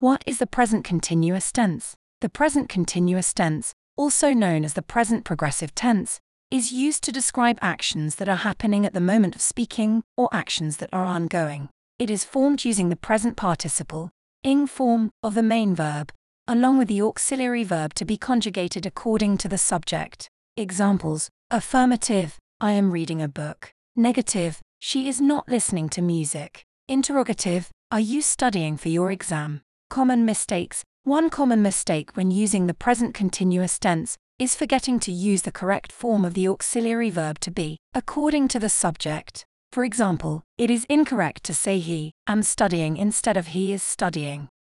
What is the present continuous tense? The present continuous tense, also known as the present progressive tense, is used to describe actions that are happening at the moment of speaking or actions that are ongoing. It is formed using the present participle, ing form, of the main verb, along with the auxiliary verb to be conjugated according to the subject. Examples: affirmative, I am reading a book. Negative, she is not listening to music. Interrogative, are you studying for your exam? Common mistakes. One common mistake when using the present continuous tense is forgetting to use the correct form of the auxiliary verb to be, according to the subject. For example, it is incorrect to say he am studying instead of he is studying.